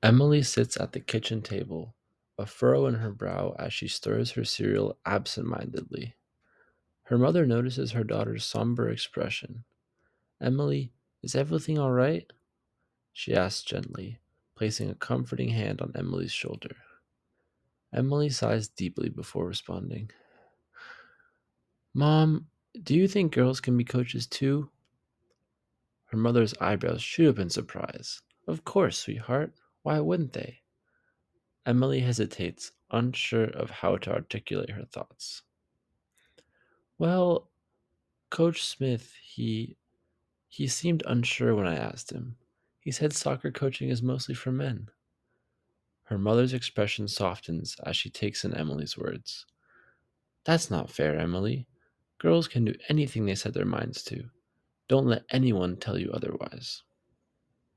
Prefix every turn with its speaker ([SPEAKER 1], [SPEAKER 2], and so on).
[SPEAKER 1] Emily sits at the kitchen table, a furrow in her brow as she stirs her cereal absent-mindedly. Her mother notices her daughter's somber expression. "Emily, is everything all right?" she asks gently, placing a comforting hand on Emily's shoulder. Emily sighs deeply before responding. "Mom, do you think girls can be coaches too?" Her mother's eyebrows shoot up in surprise. "Of course, sweetheart. Why wouldn't they?" Emily hesitates, unsure of how to articulate her thoughts. "Well, Coach Smith, he seemed unsure when I asked him. He said soccer coaching is mostly for men." Her mother's expression softens as she takes in Emily's words. "That's not fair, Emily. Girls can do anything they set their minds to. Don't let anyone tell you otherwise."